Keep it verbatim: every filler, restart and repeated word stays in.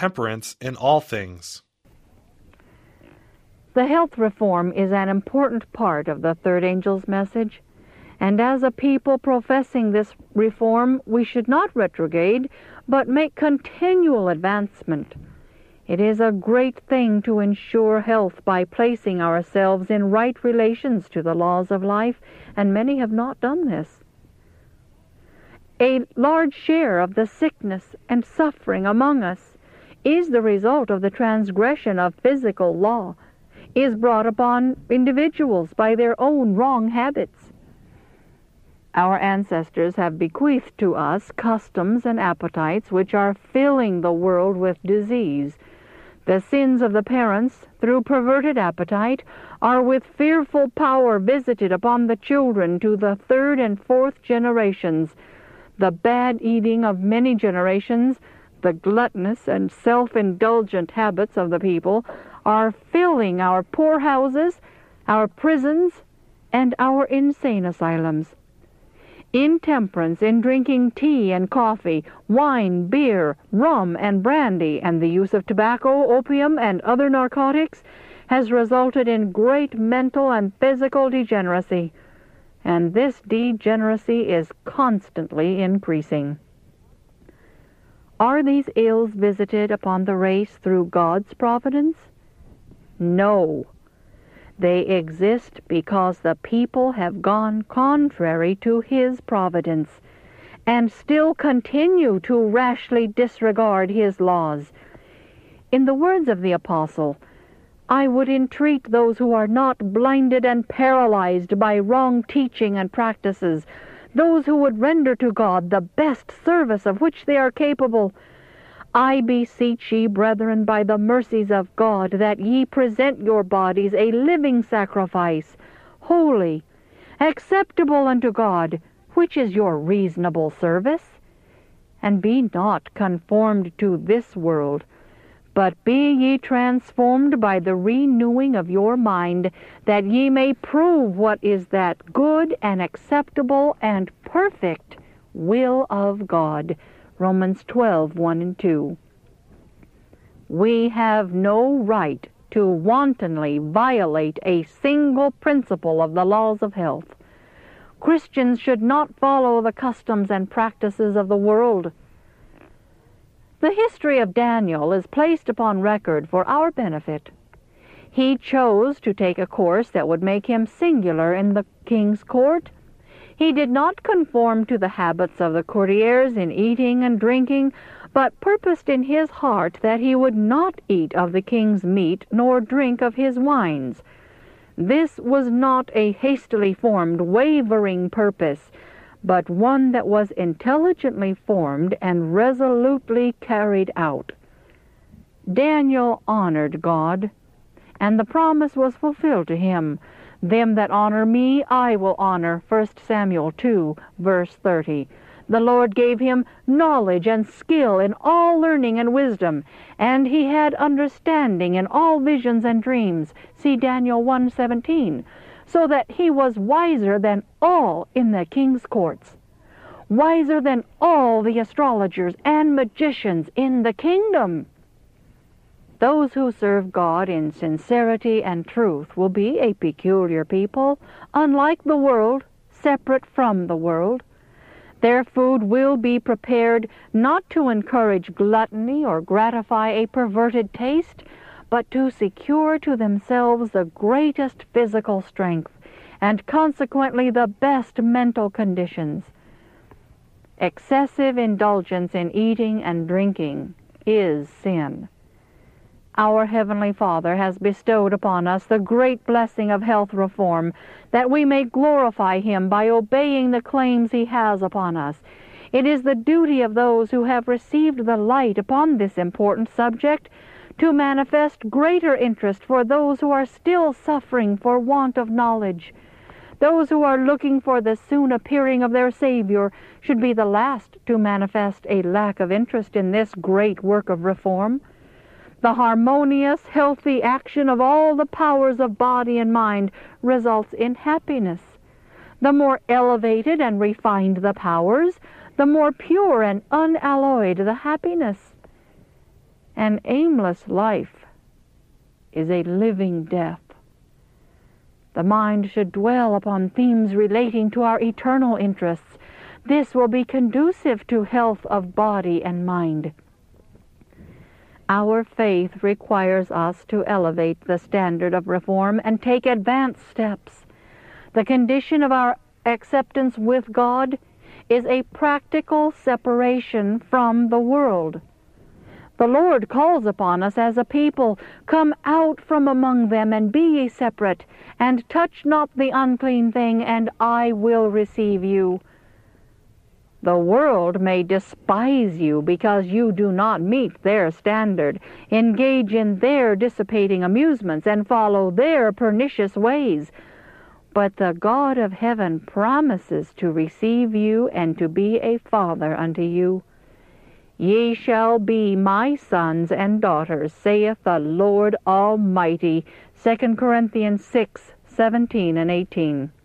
temperance in all things. The health reform is an important part of the third angel's message, and as a people professing this reform, we should not retrograde, but make continual advancement. It is a great thing to ensure health by placing ourselves in right relations to the laws of life, and many have not done this. A large share of the sickness and suffering among us is the result of the transgression of physical law, is brought upon individuals by their own wrong habits. Our ancestors have bequeathed to us customs and appetites which are filling the world with disease. The sins of the parents, through perverted appetite, are with fearful power visited upon the children to the third and fourth generations. The bad eating of many generations, the gluttonous and self-indulgent habits of the people, are filling our poorhouses, our prisons, and our insane asylums. Intemperance in drinking tea and coffee, wine, beer, rum, and brandy, and the use of tobacco, opium, and other narcotics has resulted in great mental and physical degeneracy, and this degeneracy is constantly increasing. Are these ills visited upon the race through God's providence? No. They exist because the people have gone contrary to His providence, and still continue to rashly disregard His laws. In the words of the Apostle, I would entreat those who are not blinded and paralyzed by wrong teaching and practices, those who would render to God the best service of which they are capable. I beseech ye, brethren, by the mercies of God, that ye present your bodies a living sacrifice, holy, acceptable unto God, which is your reasonable service. And be not conformed to this world, but be ye transformed by the renewing of your mind, that ye may prove what is that good and acceptable and perfect will of God. Romans twelve, one and two. We have no right to wantonly violate a single principle of the laws of health. Christians should not follow the customs and practices of the world. The history of Daniel is placed upon record for our benefit. He chose to take a course that would make him singular in the king's court. He did not conform to the habits of the courtiers in eating and drinking, but purposed in his heart that he would not eat of the king's meat nor drink of his wines. This was not a hastily formed, wavering purpose, but one that was intelligently formed and resolutely carried out. Daniel honored God, and the promise was fulfilled to him. Them that honor me I will honor, First Samuel two, verse thirty. The Lord gave him knowledge and skill in all learning and wisdom, and he had understanding in all visions and dreams. See Daniel one seventeen. So that he was wiser than all in the king's courts, wiser than all the astrologers and magicians in the kingdom. Those who serve God in sincerity and truth will be a peculiar people, unlike the world, separate from the world. Their food will be prepared not to encourage gluttony or gratify a perverted taste, but to secure to themselves the greatest physical strength, and consequently the best mental conditions. Excessive indulgence in eating and drinking is sin. Our Heavenly Father has bestowed upon us the great blessing of health reform, that we may glorify Him by obeying the claims He has upon us. It is the duty of those who have received the light upon this important subject to manifest greater interest for those who are still suffering for want of knowledge. Those who are looking for the soon appearing of their Savior should be the last to manifest a lack of interest in this great work of reform. The harmonious, healthy action of all the powers of body and mind results in happiness. The more elevated and refined the powers, the more pure and unalloyed the happiness. An aimless life is a living death. The mind should dwell upon themes relating to our eternal interests. This will be conducive to health of body and mind. Our faith requires us to elevate the standard of reform and take advanced steps. The condition of our acceptance with God is a practical separation from the world. The Lord calls upon us as a people, "Come out from among them, and be ye separate, and touch not the unclean thing, and I will receive you." The world may despise you because you do not meet their standard, engage in their dissipating amusements, and follow their pernicious ways. But the God of heaven promises to receive you and to be a father unto you. "Ye shall be my sons and daughters, saith the Lord Almighty." Second Corinthians six, seventeen and eighteen.